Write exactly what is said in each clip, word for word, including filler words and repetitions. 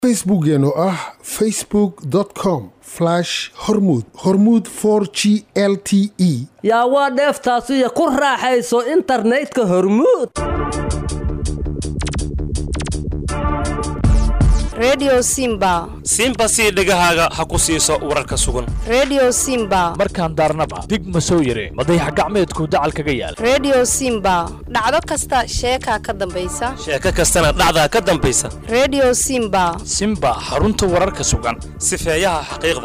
facebookgeenu ah facebook dot com slash hormuud hormuud four g l t e yaa waa dheeftaasiyo ku raaxayso internetka hormuud. Radio Simba Simba si dhagahaaga ha ku siiso wararka sugan. Radio Simba markaan daarnaba dig ma soo yare madax gacmeedku dacal kaga yaal. Radio Simba dhacdo kasta sheeka ka dambaysa sheeka kastana dhacda ka dambaysa. Radio Simba Simba xarunta wararka sugan sifeeyaha xaqiiqda.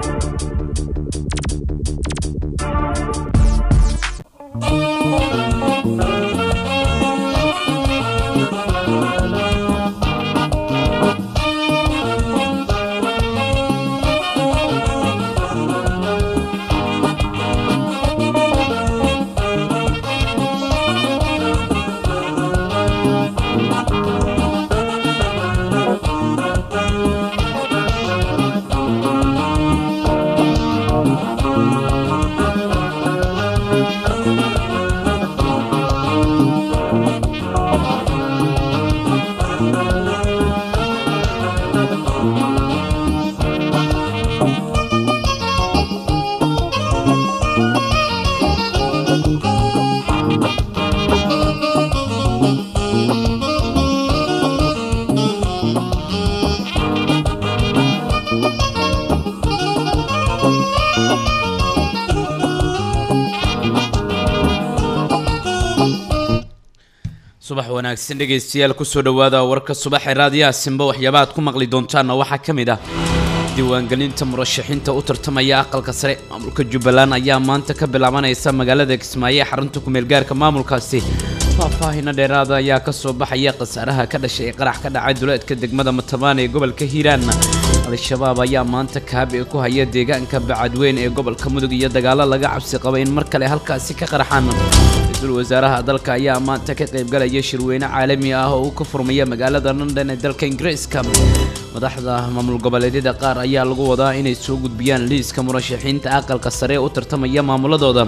subax wanaagsan dhageystayaal ku soo dhawaada warka subax ee raadiyaha Simba waxyaabaad ku maqli doontaan waxa kamid ah diiwaangelinta murashaxiinta u tartamaya aqalka sare maamulka Jubbaland ayaa maanta ka bilaabanaysa magaalada Kismaayo ee xarunta ku meel gaarka maamulkaasi faahfaahin dheeraad ah ayaa ka soo baxaya qasaaraha ka dhashay qarax ka dhacay duleedka degmada Matabaan ee gobolka Hiiraan al-shabaab ayaa maanta kaabi ku haya deegaanka Bacadweyn ee gobolka Mudug iyo dagaalo laga cabsi qabo in mar kale halkaasi ka qaraxaan wasaaraha dalka ayaa maanta ka qayb galaya shirweyne caalami ah oo ka furmaya magaalada London ee dalka Ingiriiska madaxda maamul goboleedyada qaar ayaa lagu wadaa inay soo gudbiyaan liiska murashaxiinta aqalka sare u tartamaya maamuladooda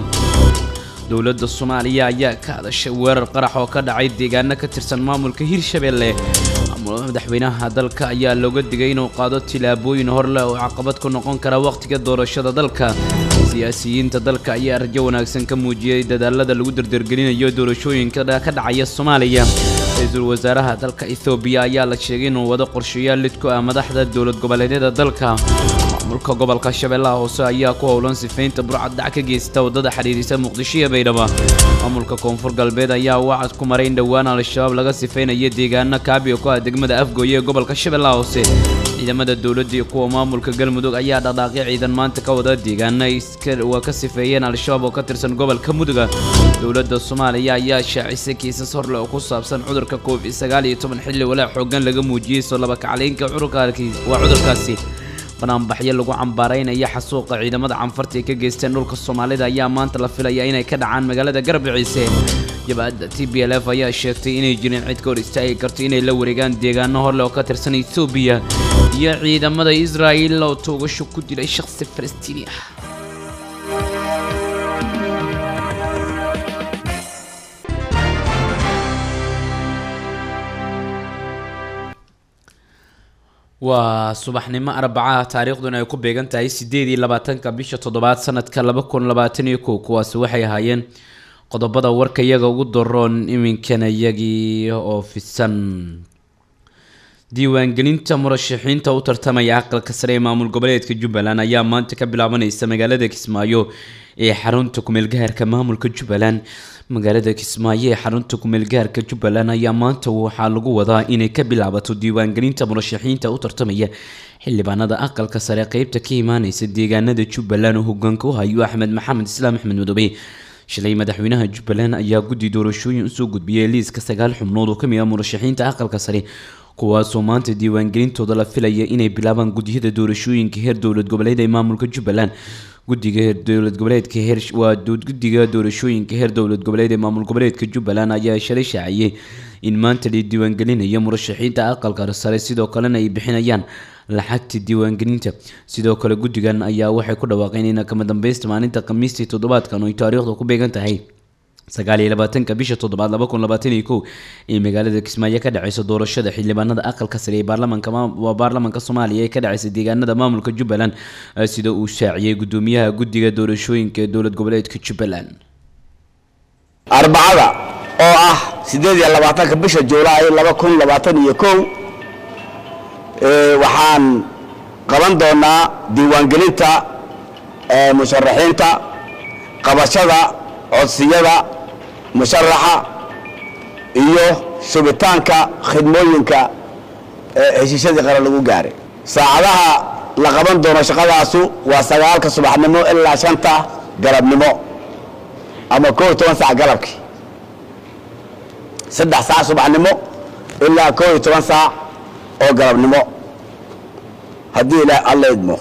dawladda Soomaaliya ayaa ka hadashay weerar qarax oo ka dhacay deegaano ka tirsan maamulka Hirshabelle madaxweynaha dalka ayaa looga digay inuu qaado tilaabooyin hor leh oo caqabad ku noqon kara waqtiga doorashada dalka siyaasiyiinta dalka ayaa rajo wanaagsan ka muujiyay dadaalada lagu dardargelinayo doorashooyinka ka dhacaya Soomaaliya ra'iisul wasaaraha dalka Ethiopia ayaa la sheegay inuu wado qorshayaal lid ku ah madaxda dawlad goboleedyada dalka maamulka gobolka Shabeellaha Hoose ayaa ku howlan sifaynta burcad dhac ka geystay wadada xiriirisa Muqdisho iyo Baydhabo maamulka Koonfur Galbeed ayaa wacad ku maray in dhawaan al-shabaab laga sifaynayo deegaano kaabi ku ah degmada Afgooye ee gobolka Shabeellaha Hoose ciidamada dawladda iyo kuwa maamulka Galmudug ayaa dhaqaaqay ciidan maanta ka wada deegaano iska waa ka sifeeyeen al-shabaab oo ka tirsan gobolka Mudug dawladda Soomaaliya ayaa shaacisay kiisas hor leh oo ku saabsan cudurka Covid sagaal iyo toban xilli walaa xoogan laga muujiyay soo laba kacleynka cudurkaasi waa cudurkaasi bannaanbaxyo lagu cambaaraynaya xasuuqa ciidamada canfarta ka geysteen dhulka Soomaalida ayaa maanta la filayaa inay ka dhacaan magaalada Garbaciise jabhadda T B L F ayaa sheegtay inay jireen cid ka hor istaagi karto inay la wareegaan deegaano hor leh oo ka tirsan Ethiopia iyo ciidamada Israa'iil oo toogasho ku dilay shakhsi Falastiini ah waa subaxnimo Arbaca taariikhduna ay ku beegan tahay sideed iyo labaatanka bisha toddobaad sanadka laba kun labaatan iyo kow kuwaas waxay ahaayeen qodobada warka iyaga ugu daroon iminkana iyagii oo fisan diiwaangelinta murashaxiinta u tartamaya aqalka sare ee maamul goboleedka Jubbaland ayaa maanta ka bilaabanaysa magaalada Kismaayo ee xarunta ku meel gaarka maamulka Jubbaland magaalada Kismaayo ee xarunta ku meel gaarka Jubbaland ayaa maanta waxaa lagu wadaa inay ka bilaabato diiwaangelinta murashaxiinta u tartamaya xildhibaanada aqalka sare qaybta ka imaanaysa deegaanada Jubbaland oo hoggaanka u hayo Axmed Maxamed Islaam Axmed Madoobe shalay madaxweynaha Jubbaland ayaa guddi doorashooyin u soo gudbiyay liiska sagaal xubnood oo ka mid ah murashaxiinta aqalka sare kuwaas oo maanta diiwaangelintooda la filaya inay bilaabaan gudiyada doorashooyinka heer dowlad goboleed ee maamulka Jubbaland guddiga dowlad goboleedka heer waa guddiga doorashooyinka heer dowlad goboleed ee maamul goboleedka Jubbaland ayaa shalay shaaciyay in maanta la diiwaangelinayo murashaxiinta aqalka sare sidoo kalena ay bixinayaan lacagta diiwaangelinta sidoo kale guddigan ayaa waxay ku dhawaaqeen in kama dambaysta maalinta Khamiistii toddobaadkan oo taariikhdu ku beegan tahay sagaal iyo labaatanka bisha toddobaad laba kun labaatan iyo kow ee magaalada Kismaayo ka dhacaysa doorashada xildhibaanada aqalka sare ee baarlamaanka waa baarlamaanka Soomaaliya ee ka dhacaysa deegaanada maamulka Jubbaland sida uu shaaciyay gudoomiyaha guddiga doorashooyinka ee dowlad goboleedka Jubbaland. arbacada oo ah sideed iyo labaatanka bisha Juulaay laba kun labaatan iyo kow ee waxaan qaban doonaa diiwaangelinta ee musharaxiinta qabashada codsiyada musharaxa iyo shubitaanka khidmooyinka heshiisyadii qaran lagu gaaray. saacadaha la qaban doono shaqadaasu waa sagaalka subaxnimo ilaa shanta galabnimo ama koob iyo toban saac galabkii, saddex saac subaxnimo ilaa koob iyo toban saac oo galabnimo haddii ilaa alla idmo.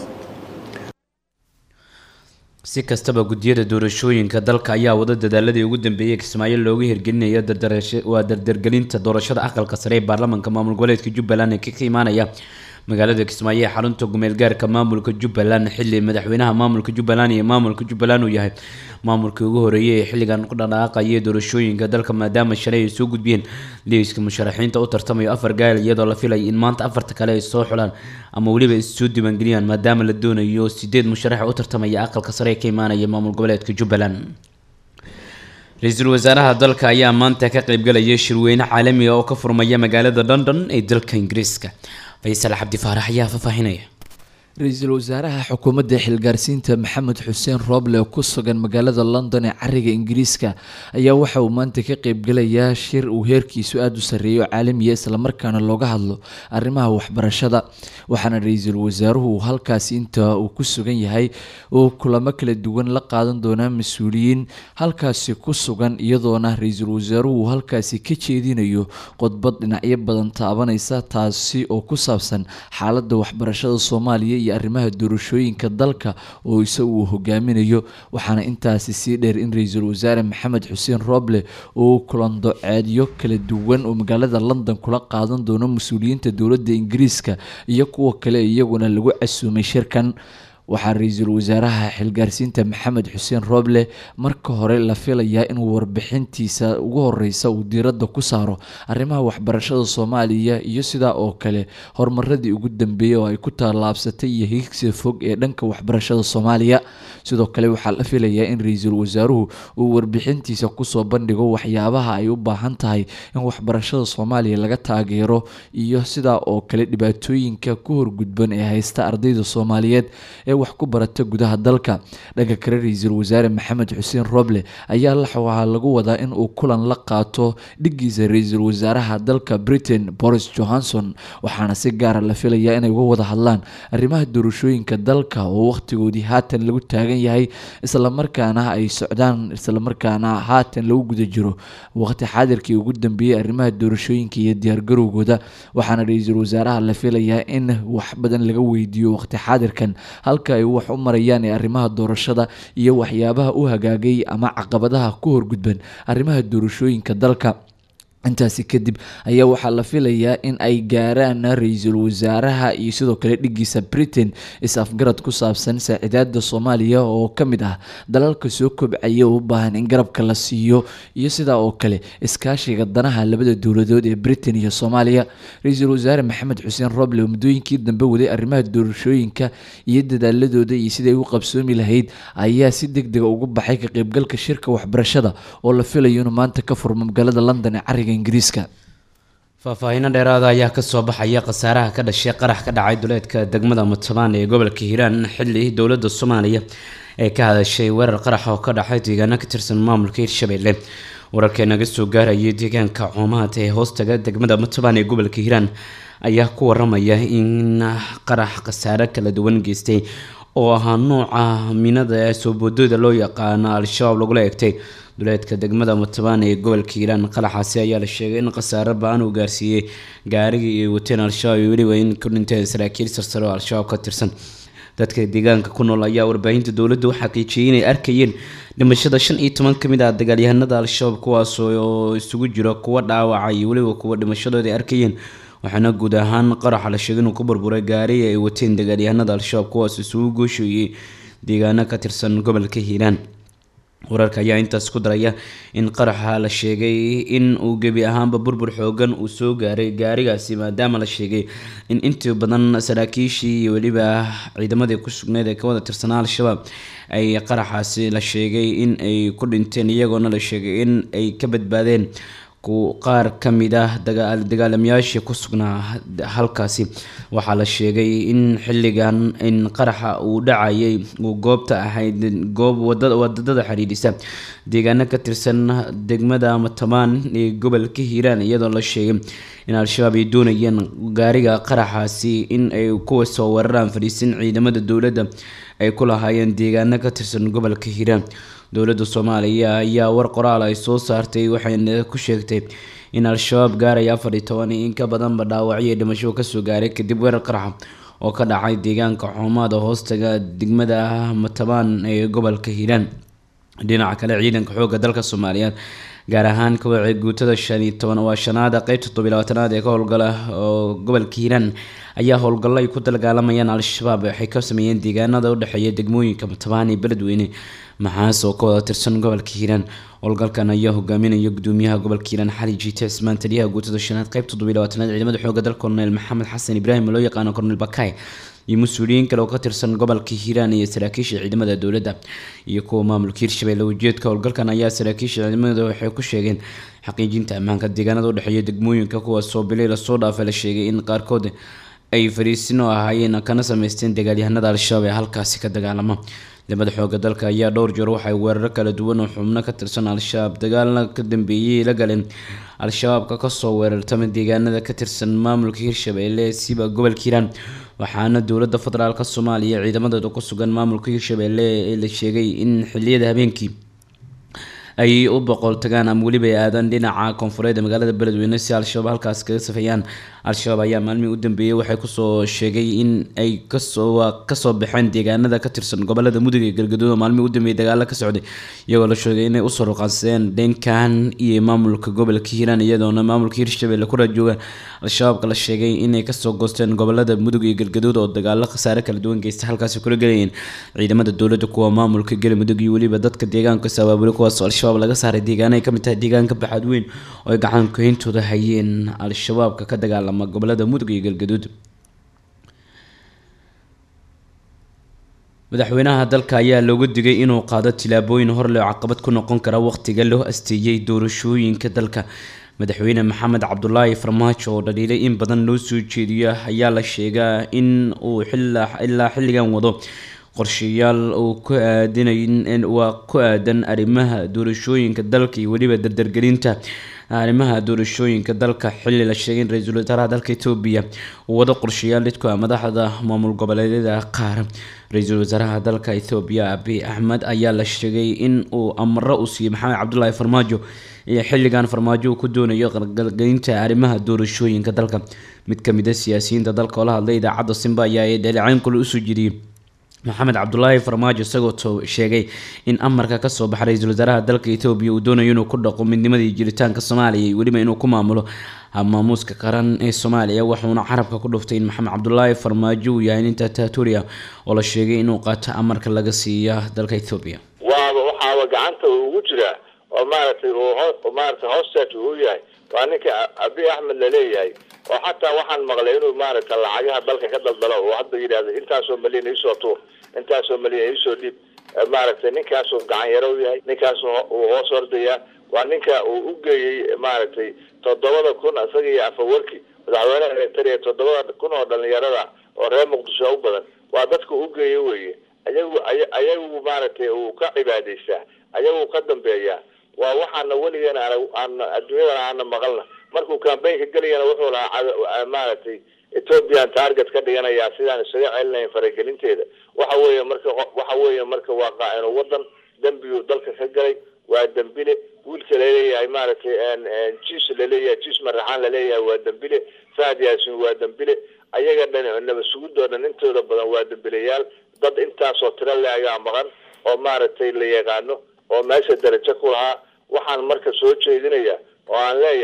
si kastaba gudiyada doorashooyinka dalka ayaa wada dadaaladii ugu dambeeyay Kismaayo looga hirgelinayo waa dardargelinta doorashada aqalka sare ee baarlamaanka maamul goboleedka Jubbaland ee ka imaanaya magaalada Kismaayo ee xarunta gumeel gaarka maamulka Jubbaland xilli madaxweynaha maamulka Jubbaland iyo maamulka Jubbaland uu yahay maamulkii ugu horeeyay ee xilligan ku dhaqaaqaya doorashooyinka dalka maadaama shalay ay soo gudbiyeen liiska musharaxiinta u tartamaya afar gaal iyadoo la filayo in maanta afarta kale ay soo xulaan ama waliba ay soo diiwaangeliyaan maadaama la doonayo sideed musharax u tartamaya aqalka sare ee ka imaanaya maamul goboleedka Jubbaland. Ra'iisul Wasaaraha dalka ayaa maanta ka qayb galaya shirweyne caalami ah oo ka furmaya magaalada London ee dalka Ingiriiska. Faysal Cabdi Faarax ayaa faafahinaya. Ra'iisul Wasaaraha xukuumadda xilgaarsiinta Maxamed Xuseen Roble oo ku sugan magaalada London ee cariga Ingiriiska ayaa waxa uu maanta ka qayb galayaa shir uu heerkiisu aad u sareeyo caalami ah isla markaana looga hadlo arrimaha waxbarashada. waxaana ra'iisul wasaaruhu halkaas inta uu ku sugan yahay oo kulamo kala duwan la qaadan doona mas'uuliyiin halkaasi ku sugan iyadoona ra'iisul wasaaruhu halkaasi ka jeedinayo qodbad dhinacyo badan taabanaysa taasi oo ku saabsan xaaladda waxbarashada Soomaaliya iyo arrimaha doorashooyinka dalka oo isagu uu hogaaminayo. waxaana intaasi sii dheer in ra'iisul wasaare Maxamed Xuseen Roble uu kulan doceedyo kala duwan oo magaalada London kula qaadan doono mas'uuliyiinta dowladda Ingiriiska iyo kuwa kale iyaguna lagu casuumay shirkan. waxaa ra'iisul wasaaraha xilgaarsiinta Maxamed Xuseen Roble marka hore la filayaa inuu warbixintiisa ugu horeysa uu diiradda ku saaro arrimaha waxbarashada Soomaaliya iyo sida oo kale horumaradii ugu dambeeyay oo ay ku tallaabsatay iyo higsi fog ee dhanka waxbarashada Soomaaliya. sidoo kale waxaa la filayaa in ra'iisul wasaaruhu uu warbixintiisa ku soo bandhigo waxyaabaha ay u baahan tahay in waxbarashada Soomaaliya laga taageero iyo sida oo kale dhibaatooyinka ku horgudban ee haysta ardayda Soomaaliyeed ee wax ku barata gudaha dalka. dhanka kale ra'iisul wasaare Maxamed Xuseen Roble ayaa la waxaa lagu wadaa in uu kulan la qaato dhigiisa ra'iisul wasaaraha dalka Britain Boris Johnson waxaana si gaar ah la filayaa inay uga wada hadlaan arrimaha doorashooyinka dalka oo waqtigoodii haatan lagu taagan yahay isla markaana ay socdaan isla markaana haatan lagu guda jiro waqti xaadirkii ugu dambeeyay arrimaha doorashooyinka iyo diyaar garowgooda. waxaana ra'iisul wasaaraha la filayaa in wax badan laga weydiiyo waqti xaadirkan halka ay wax u marayaan ee arrimaha doorashada iyo waxyaabaha u hagaagay ama caqabadaha ku horgudban arrimaha doorashooyinka dalka. intaasi kadib ayaa waxaa la filayaa in ay gaaraan ra'iisul wasaaraha iyo sidoo kale dhigiisa Britain is-afgarad ku saabsan saaciidada Soomaaliya oo ka mid ah dalalka soo kobcaya oo u baahan in garabka la siiyo iyo sida oo kale iskaashiga danaha labada dowladood ee Britain iyo Soomaaliya. ra'iisul wasaare Maxamed Xuseen Roble oo muddooyinkii dambe waday arrimaha doorashooyinka iyo dadaaladooda iyo sidii ay u qabsoomi lahayd ayaa si degdeg ah ugu baxay ka qaybgalka shirka waxbarashada oo la filayo inuu maanta ka furmo magaalada London ee cariga Ingiriiska. faahfaahin dheeraada ayaa ka soo baxaya khasaaraha ka dhashay qarax ka dhacay duleedka degmada Matbaan ee gobolka Hiiraan xilli dowladda Soomaaliya ee ka hadashay weerar qarax oo ka dhacay deegaano ka tirsan maamulka Hirshabelle. wararka naga soo gaarayay deegaanka Coomaad ee hoostaga degmada Matbaan ee gobolka Hiiraan ayaa ku waramaya in qarax khasaare kala duwan geystay oo ahaa nooca minada ee soo boodada loo yaqaan Al-Shabaab lagu leegtay duleedka degmada Matbaan ee gobolka Hiiraan. qaraxaasi ayaa la sheegay in khasaare baan uu gaarsiiyay gaarigii iyo wateen Al-Shabaab iyo waliba in ku dhintay saraakiil sarsare oo Al-Shabaab ka tirsan. dadka deegaanka ku nool ayaa warbaahinta dowladda waxa xaqiijiyay inay arkayeen dhimashada shan iyo toban ka mid ah dagaalyahanada Al-Shabaab kuwaas oo isugu jira kuwa dhaawacay iyo waliba kuwa dhimashadooda arkayeen. waxaana guud ahaan qaraxa la sheegay inuu ku burburay gaari ay wateen dagaalyahanada Al-Shabaab kuwaas isugu gooshayay deegaano ka tirsan gobolka Hiiraan. wararka ayaa intaas ku daraya in qaraxa la sheegay in uu gebi ahaanba burbur xoogan uu soo gaaray gaarigaasi maadaama la sheegay in intii badan saraakiishii iyo weliba ciidamadii ku sugneed ee ka wada tirsanaa al-shabaab ay qaraxaasi la sheegay in ay ku dhinteen iyagoona la sheegay in ay ka badbaadeen qaar ka mid ah dagaalamayaashii ku sugnaa halkaasi waxaa la sheegay in xilligan in qaraxa uu dhacayay uu goobta ahayd goob wadada xiriirisa deegaano ka tirsan degmada Matamaan ee gobolka Hiiraan iyadoo la sheegay in al-shabaab ay doonayeen gaariga qaraxaasi in ay ku soo weeraraan fariisin ciidamada dowladda ay ku lahaayeen deegaano ka tirsan gobolka Hiiraan dowladda Soomaaliya ayaa war qoraal ay soo saartay waxayna ku sheegtay in al-shabaab gaaray afar iyo toban in ka badan dhaawacyo dhimasho ka soo gaaray kadib weerar qarax oo ka dhacay deegaanka Xumaada hoostaga degmada Matamaan ee gobolka Hiiraan dhinaca kale ciidanka xoogga dalka Soomaaliyeed gaar ahaan kooxda guutada shan iyo toban waa shanaada qaybta todoba iyo labaatanaad ee ka howlgala oo gobolka Hiiraan ayaa howlgallo ay ku dagaalamayaan al-shabaab waxay ka sameeyeen deegaanada u dhaxeeya degmooyinka Matamaan iyo Beledweyne maxaas oo ka wada tirsan gobolka Hiiraan howlgalkan ayaa hogaaminaya gudoomiyaha gobolka Hiiraan Xali Jiite Ismaan taliyaha guutada shanaad qaybta todoba iyo labaatanaad ciidamada xoogga dalka Colonel Maxamed Xasan Ibraahim loo yaqaan Colonel Bakay iyo mas'uuliyiin kale oo ka tirsan gobolka Hiiraan iyo saraakiisha ciidamada dowladda iyo kuwa maamulka Hirshabelle ujeedka howlgalkan ayaa saraakiisha ciidamada waxay ku sheegeen xaqiijinta ammaanka deegaanada u dhaxeeya degmooyinka kuwa soo bilay la soo dhaafay la sheegay in qaarkood ay fariisino ahaayeen kana sameysteen dagaalyahanada al-shabaab ee halkaasi ka dagaalama ciidamada xoogga dalka ayaa dhowr jeer waxay weerar kala duwan oo xubno ka tirsan al-shabaab dagaalna ka dambeeyay la galeen al-shabaab ka soo weerartay deegaanada ka tirsan maamulka Hirshabelle siba gobolka Hiiraan waxaana dowladda federaalka Soomaaliya ciidamada ku sugan maamulka Hirshabelle ee la sheegay in xilliyada habeenkii ay u boqol tagaan ama waliba aadan dhinaca koonfureed magaalada Beledweyne si al-shabaab halkaas kaga safayaan al-shabaab ayaa maalmihii u dambeeyay waxay ku soo sheegay in ay ka soo ka soo baxeen deegaanada ka tirsan gobolada Mudug iyo Galgaduud maalmihii u dambeeyay dagaal ka socday iyagoo la sheegay inay u soo ruqansadeen dhankan iyo maamulka gobolka Hiiraan iyadoona maamulka Hirshabelle ku rajooga al-shabaab la sheegay inay ka soo goosteen gobolada Mudug iyo Galgaduud oo dagaal khasaare kala duwan geystay halkaas kula galayeen ciidamada dowladda kuwa maamulka Galmudug iyo waliba dadka deegaanka sabaabulay kuwaas al-shabaab laga saaray deegaanada ka mid tahay deegaanka Baxad Weyn oo ay gacan ku hintooda hayeen al-shabaab ka dagaalama gobolada Mudug iyo Galgaduud madaxweynaha dalka ayaa loogu digay inuu qaado tilaabooyin hor leh oo caqabad ku noqon kara waqtiga loo asteeyay doorashooyinka dalka madaxweyne Maxamed Cabdullaahi Farmaajo oo dhaliilay in badan loo soo jeediyo ayaa la sheegaa in uu ilaa xilligan wado qorshayaal uu ku aadinayn waa ku aadan arrimaha doorashooyinka dalka iyo waliba dardargelinta arrimaha doorashooyinka dalka xilli la sheegay in ra'iisul wasaaraha dalka Itoobiya uu wado qorshayaal lidka madaxda maamul goboleedyada qaar ra'iisul wasaaraha dalka Itoobiya Abiy Ahmed ayaa la sheegay in uu amro u siiyay Maxamed Cabdullaahi Farmaajo iyo xilligan Farmaajo ku doonayo qalqalgelinta arrimaha doorashooyinka dalka mid ka mid ah siyaasiyiinta dalka oo la hadlay idaacadda Simba ayaa dhaleecayn kale u soo jeediyay Maxamed Cabdullaahi Farmaajo isagoo sheegay in amarka ka soo baxay ra'iisul wasaaraha dalka Itoobiya uu doonayo inuu ku dhaqo midnimada jiritaanka Soomaaliya iyo waliba inuu ku maamulo maamuuska qaran ee Soomaaliya wuxuuna carabka ku dhuftay in Maxamed Cabdullaahi Farmaajo uu yahay nin dictatorial oo la sheegay inuu qaato amarka laga siiyo dalka Itoobiya waa waxa gacanta ugu jira oo maartay oo maartay hoosteed uu yahay waa ninka Abiy Ahmed la leeyahay oo xataa waxaan maqlay inuu maartay lacagaha dalka ka daldalo oo hadda yiraahdo intaas oo milyan ay soo tuur intaas oo milyan ay soo dhib maartay ninkaas oo gacan yaro yahay ninkaas oo hoos ordaya waa ninka uu u geeyay maartay toddoba kun asaga iyo afawarki madaxweynaha Eritrea toddoba kun oo dhalinyarada oo reer Muqdisho u badan waa dadka u geeyay weeye ayagu ayagu maartay uu ka cibaadeysa ayagu ka dambeeya waa waxaana waligeena aan adduunyada aan maqalna markuu campaign-ka galiyana wuxuu lahaa maartay Ethiopian target ka dhiganaya sidaan isaga celinay faragelinteeda waxa weeye marka waxa weeye marka waa qaa'ino wadan dambiyo dalka ka galay waa dambile wiilka leeyahay maartay aan jiis leeyahay jiis maraxan leeyahay waa dambile Saad Yaasin waa dambile ayaga dhanaba sugudoodan intooda badan waa dambilayaal dad intaas oo tiro laaga maqan oo maartay la yaqaano oo meesha darajo ku lahaa waxaan marka soo jeedinaya oo aan leeyahay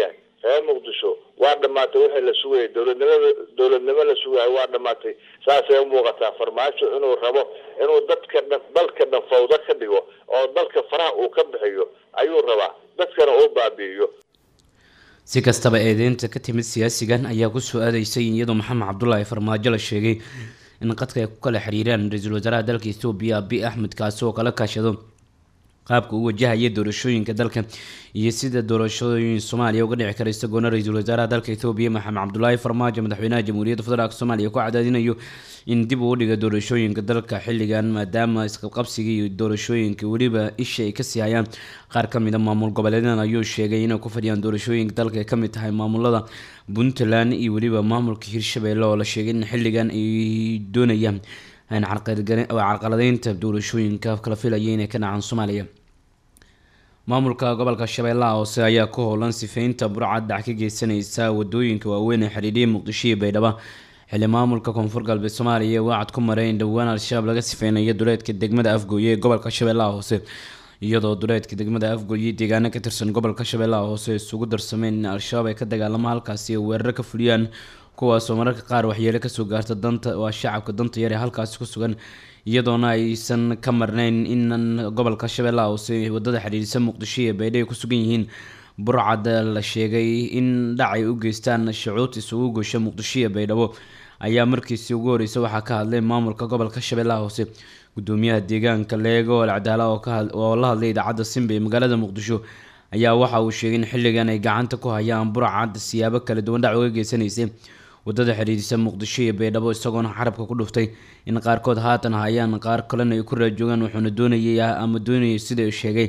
reer muqdisho waa dhamaatay wixii la sugayay dowladnimada dowladnimo la sugayay waa dhamaatay saasay u muuqataa farmaajo inuu rabo inuu dadka dalka dhan fawda ka dhigo oo dalka faraha uu ka bixiyo ayuu rabaa dadkana uu baabi'iyo si kastaba eedeynta ka timid siyaasigan ayaa ku soo aadaysay iyadoo maxamed cabdullaahi farmaajo la sheegay in qadka ay ku kala xiriiraan ra-iisul wasaaraha dalka Itoobiya Abiy Ahmed kaasi oo kala kaashado qaabka uu wajahaya doorashooyinka dalka iyo sida doorashooyin Soomaaliya uga dhici karaysa goona ra-iisul wasaaraha dalka Itoobiya Maxamed Cabdullaahi Farmaajo madaxweynaha Jamhuuriyadda Federaalka Soomaaliya ku cadaadinayo in dib u dhiga doorashooyinka dalka xilligan maadaama isqabqabsiga iyo doorashooyinka waliba isha ay ka sii hayaan qaar ka mid ah maamul goboleedyada ayuu sheegay inay ku fadhiyaan doorashooyinka dalka ay ka mid tahay maamulada Puntland iyo waliba maamulka Hirshabelle oo la sheegay in xilligan ay doonayaan aan carqaladeynta doorashooyinka kala filayay inay ka dhacaan Soomaaliya maamulka gobolka Shabeellaha Hoose ayaa ku howlan sifeynta burcad dhac ka geysanaysa wadooyinka waaweyn ee xiriiriya Muqdisho iyo Baydhabo xilli maamulka Koonfur Galbeed Soomaaliya wacad ku maray in dhawaan al-shabaab laga sifeynayo duleedka degmada Afgooye ee gobolka Shabeellaha Hoose iyadoo duleedka degmada Afgooye deegaano ka tirsan gobolka Shabeellaha Hoose isugu darsameen in al-shabaab ay ka dagaalamaan halkaasi oo weerar ka fuliyaan kuwaas oo mararka qaar waxyeelo ka soo gaarta danta waa shacabka danta yar ee halkaas ku sugan iyadoona aysan ka marnayn in gobolka Shabeellaha Hoose wadada xiriirisa Muqdisho iyo Baydhabo ku sugan yihiin burcad la sheegay in dhacay u geystaan shucuud isugu goosha Muqdisho iyo Baydhabo ayaa markiisii ugu horeysay waxaa ka hadlay maamulka gobolka Shabeellaha Hoose gudoomiyaha deegaanka Leego Alcadaala oo ka oo la hadlay idaacadda Simba ee magaalada Muqdisho ayaa waxa uu sheegay in xilligan ay gacanta ku hayaan burcad siyaabo kala duwan dhac uga geysanaysay wadada xiriirisa Muqdisho iyo Baydhabo isagoona xarabka ku dhuftay in qaarkood haatan hayaan qaar kalena ay ku raajoogaan wuxuuna doonayay ama doonayay sida uu sheegay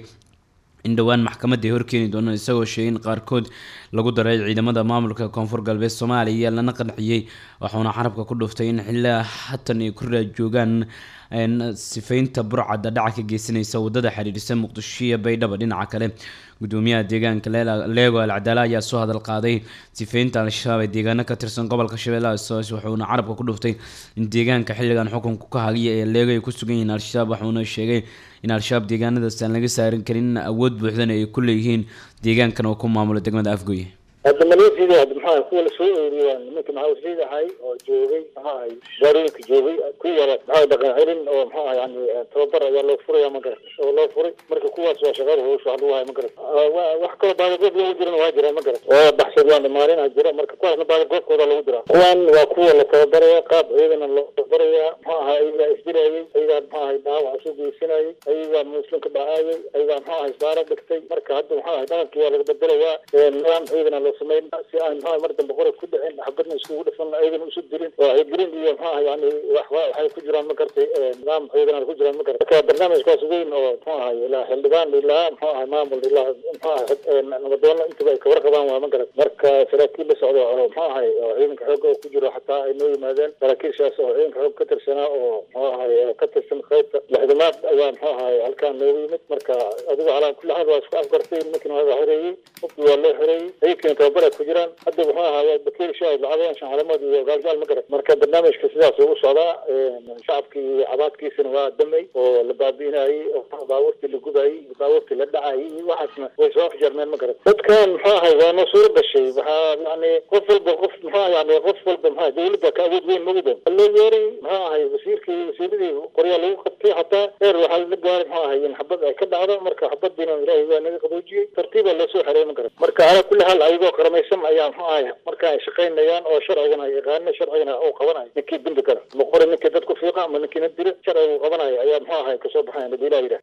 in dhawaan maxkamadda ay horkeeni doonaan isagoo sheegay in qaarkood lagu daray ciidamada maamulka Koonfur Galbeed Soomaaliya lana qanciyay wuxuuna xarabka ku dhuftay in xilaa haatan ay ku raajoogaan in sifeynta burcad dhac ka geysanaysa wadada xiriirisa Muqdisho iyo Baydhabo dhinaca kale gudoomiyaha deegaanka Leego Alcadaala ayaa soo hadal qaaday sifeynta al-shabaab ee deegaano ka tirsan gobolka Shabeellaha Hoose wuxuuna carabka ku dhuftay in deegaanka xilligan xukunka ka hagaya ee Leego ay ku sugan yihiin al-shabaab wuxuuna sheegay in al-shabaab deegaanadaas aan laga saarin karin awood buuxdan ay ku leeyihiin deegaankan oo ku maamulo degmada Afgooye هذا مليء هذا محاول كل شيء يعني ممكن معه شيء هاي أو جوبي هاي جارين كجوبي كل هذا دقن عيرين أو محاول يعني تبصر يا لو فري يا مقر أو لو فري مركب قوة سوا شغال هو شو عدوها يا مقر وحكوا بعد قبل يوجرن واجر يا مقر وبحسب يعني مارين أجرا مركب قوة بعد قبل كذا لو يدرا وان وقوة لتبصر يا قاب أيضا لو تبصر يا محاول إذا إسرائيل أيضا محاول دعوة عشوب السنة أيضا مسلم كبعاي أيضا محاول صارت بكتي مركب هذا محاول دعوة كذا لو بدر يا نظام أيضا سمين si aan maxaa mardan boqor ku dhicin xabadna isku dhafan aydan u soo dirin waa ay green iyo maxaa yani wax waxay ku jiraan ma kartay nidaam aydan ku jiraan ma kartay ka barnaamijkaas weyn oo maxaa ilaa xildhibaan ilaa maxaa maamul ilaa maxaa nabadoon inta ay ka warqabaan waa ma kartay marka saraakiil la socdo oo maxaa ciidanka xoog ku jiro xataa ay noo yimaadeen saraakiishaas oo ciidanka xoog ka tirsanaa oo maxaa ka tirsan qaybta lixdamaad ayaa maxaa halkaan loogu yimid marka adigu calaa kulli xaal waa isku afgartay markii waa xoreeyay qofkii waa loo xoreeyay ayay tababar ku jiraan hadda wuxuu ahaa bakeer shaahid lacagayaan shan calaamad iyo gaalgaal ma garan marka barnaamijka sidaas ugu socdaa shacabkii cabaadkiisana waa damay oo la baabi'inayay oo baabuurtii la gubayay baabuurtii la dhacayay waxaasna way soo xjarmeen ma garan dadkan muxuu ahay waa noo soo gashay waxaa yani qof walba qof muxuu yani qof walba maxaa dawladda ka awood weyn magudan loo yeeray muxuu ahay wasiirkii wasiiradii qoryaa lagu qabtay xataa heer waxaa la gaaray muxuu ahay in xabad ay ka dhacdo marka xabadiina ilaahay waa naga qaboojiyey tartiibaa loo soo xareey ma garan marka ala kulli hal ayagoo qaramaysan ayaa muxuu ahay marka ay shaqaynayaan oo sharcigana ay yaqaaneen sharcigana uu qabanayo ninkii dambi kale ma qorin ninkii dadku fiiqa ama ninkii dira sharciga uu qabanayo ayaa muxuu ahay ka soo baxay hadii ilaahay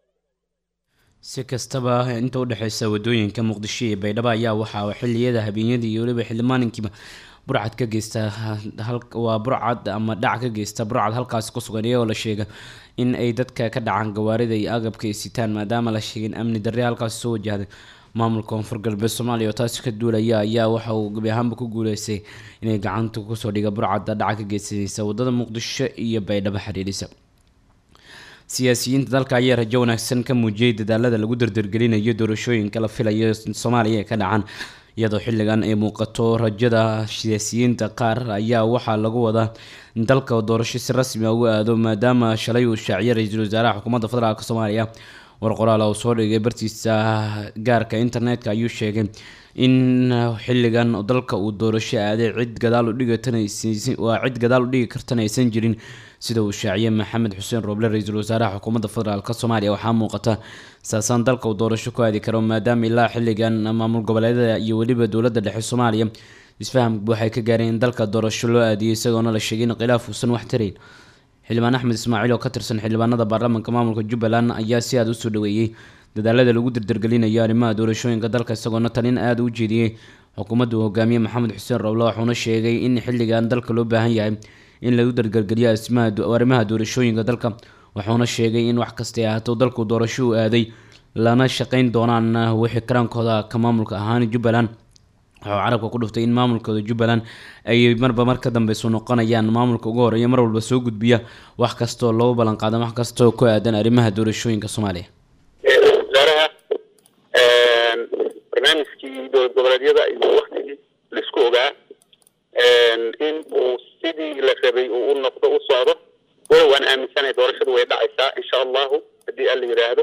si kastaba inta u dhaxaysa wadooyinka Muqdisho iyo Baydhabo ayaa waxa xilliyada habeenyadii iyo waliba xilli maalinkiiba burcad ka geysta halka waa burcad ama dhac ka geysta burcad halkaas ku sugan iyagoo la sheegay in ay dadka ka dhacaan gawaarida iyo agabka ay sitaan maadaama la sheegay amni darre halkaas soo wajahday maamulka Koonfur Galbeed Soomaaliya oo taas ka duulaya ayaa waxa uu gabi ahaanba ku guuleystay inay gacanta ku soo dhiga burcad dhac ka geysanaysa wadada Muqdisho iyo Baydhabo xiriirisa siyaasiyiinta dalka ayaa rajo wanaagsan ka muujiyay dadaalada lagu dardargelinayo doorashooyinka la filayo Soomaaliya ka dhacan iyadoo xilligan ay muuqato rajada siyaasiyiinta qaar ayaa waxaa lagu wadaa in dalka doorasho si rasmi ah u aado maadaama shalay uu shaaciyay ra'iisul wasaaraha xukuumadda federaalka Soomaaliya war qoraal oo soo dhigay bartiisa gaarka internetka ayuu sheegay in xilligan dalka uu doorasho aaday cid gadaal u dhigatanaysan waa cid gadaal u dhigi kartana aysan jirin sida uu shaaciyay maxamed xuseen rooble ra-iisul wasaaraha xukuumadda federaalka soomaaliya waxaa muuqata saasaan dalka uu doorasho ku aadi karo maadaama ilaa xilligan maamul goboleedyada iyo weliba dowladda dhexe soomaaliya isfaham waxay ka gaareen in dalka doorasho loo aadiyay isagoona la sheegay in khilaaf uusan wax tarayn xildhibaan axmed ismaaciil oo ka tirsan xildhibaanada baarlamaanka maamulka jubbaland ayaa si aada usoo dhaweeyey dadaalada lagu dirdirgelinayo arrimaha doorashooyinka dalka isagoona talin aada u jeediyey xukuumadda uu hogaamiyey maxamed xuseen rooble wuxuuna sheegay in xilligan dalka loo baahan yahay in lagu dargargeliyo arrimaha doorashooyinka dalka wuxuuna sheegay in wax kastay ahaato dalku doorasho u aaday lana shaqeyn doonaan wixii karaankooda ka maamulka ahaan jubbaland wuxuu carabka ku dhuftay in maamulkooda jubbaland ay marba mar ka dambeyso noqonayaan maamulka ugu horeeya mar walba soo gudbiya wax kastoo loo ballan qaada wax kastoo ku aadan arrimaha doorashooyinka soomaaliya wasaaraha barnaamijkii dowlad goboleedyada iyo waktigii laisku ogaa in uu sidii la rabay uu u noqdo u socdo walow waan aaminsanahay doorashadu way dhacaysaa insha allahu haddii alla yidhaahdo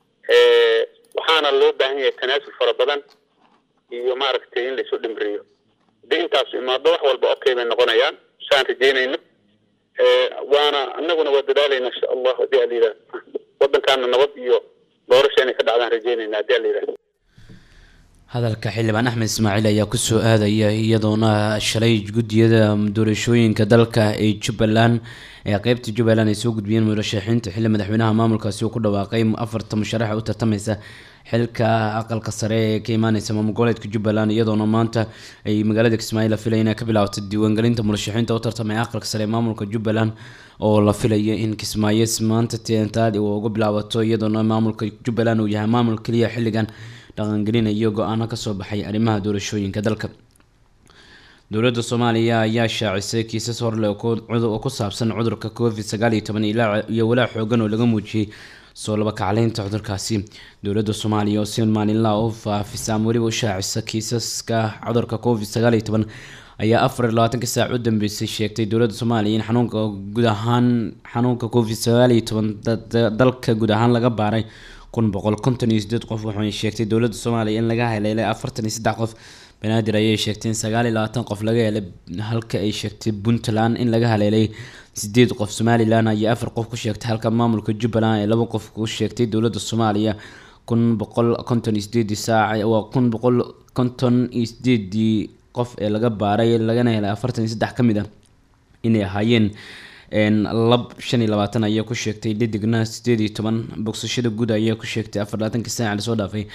waxaana loo baahan yahay tanaasul fara badan iyo maaragtay in laysu dhimriyo haddii intaasu imaado wax walba okay bay noqonayaan saan rajeynayno waana anaguna waa dadaalayna insha allahu haddii alla yidhaahdo waddankaana nabad iyo doorasho inay ka dhacdaan rajeynayna haddii alla yidhaahdo hadalka xildhibaan axmed ismaaciil ayaa kusoo aadaya iyadoona shalay guddiyada doorashooyinka dalka ee jubbaland ee qeybta jubbaland ay soo gudbiyeen murashaxiinta xilli madaxweynaha maamulkaasi uu ku dhawaaqay afarta musharaxa u tartamaysa xilka aqalka sare ee ka imaaneysa maamul goboleedka jubbaland iyadoona maanta ay magaalada kismaayo la filaya inay ka bilaabato diiwaangelinta murashaxiinta u tartamaya aqalka sare ee maamulka jubbaland oo la filayo in kismaayo maanta teentaad uu uga bilaabato iyadoona maamulka jubbaland uu yahay maamul keliya xilligan dhaqangelinayo go-aano kasoo baxay arrimaha doorashooyinka dalka dowladda soomaaliya ayaa shaacisay kiisas horle oo ku saabsan cudurka covid sagaal iyo toban iyo walaac xoogan oo laga muujiyey soo laba kacleynta cudurkaasi dowladda soomaaliya oo si maalinlaha u faafisa ama weliba u shaacisa kiisaska cudurka covid sagaal iyo toban ayaa afar iyo labaatanka saac u dambeysay sheegtay dowladda soomaaliya in xanuunka guud ahaan xanuunka covid sagaal iyo toban dalka guud ahaan laga baaray kun boqol konton iyo sideed qof waxay sheegtay dowladda soomaaliya in laga heleelay afartan iyo saddex qof banaadir ayay sheegtay in sagaal iyo labaatan qof laga helay halka ay sheegtay puntland in laga haleelay sideed qof somalilan ayay afar qof ku sheegtay halka maamulka jubbaland ay laba qof ku sheegtay dowladda soomaaliya kun boqol konton iyo sideedii saac waa kun boqol konton iyo sideedii qof ee laga baaray lagana helay afartan iyo saddex ka mid ah inay ahaayeen lab shan iyo labaatan ayaa ku sheegtay dhidigna sideed iyo toban bogsashada guud ayaa ku sheegtay afar labaatanka saac lasoo dhaafay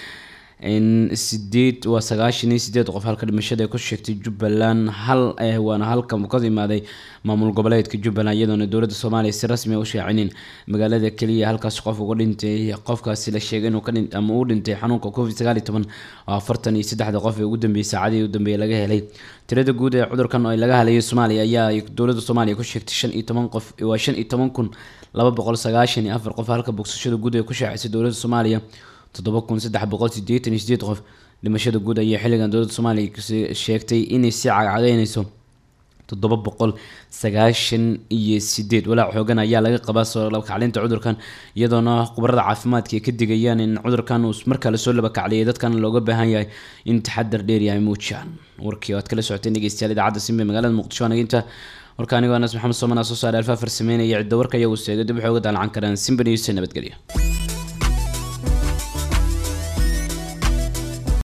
sideed waa sagaashan iyo sideed qof halka dhimashada ay ku sheegtay jubbaland hal waana halka ka imaaday maamul goboleedka jubbaland iyadoona dowladda soomaaliya si rasmi ah u shaacinin magaalada keliya halkaas qof uga dhintay qofkaasi la sheegay inuu ka dhintay ama uu dhintay xanuunka covid sagaal iyo toban oo afartan iyo saddexda qof ee ugu dambeeyay saacadii ugu dambeeyay laga helay tirada guud ee cudurkan oo laga helayo soomaaliya ayaa dowladda soomaaliya ku sheegtay shan iyo toban qof waa shan iyo toban kun laba boqol sagaashan iyo afar qof halka bogsashada guud ee ku shaacisay dowladda soomaaliya toddoba kun saddex boqol sideetan iyo sideed qof dhimashada guud ayaa xilligan dowladda soomaaliya sheegtay inay si cagcageynayso toddoba boqol sagaashan iyo sideed walaac xoogan ayaa laga qabaa soo laba kacleynta cudurkan iyadoona khubarada caafimaadka ay ka digayaan in cudurkan uu markaa lasoo laba kacliyay dadkan looga baahan yahay in taxadar dheer yahay muujiyaan warkii oo aad kala socoteen dhegeystayaal idaacadda simbe magaalada muqdisho anaginta warka anigoo anas maxamed sooman aa soo saaray alfaa farsameynaya cidda warka ayaa uu seegay dib waxay uga daalcan karaan simbe news nabadgelyo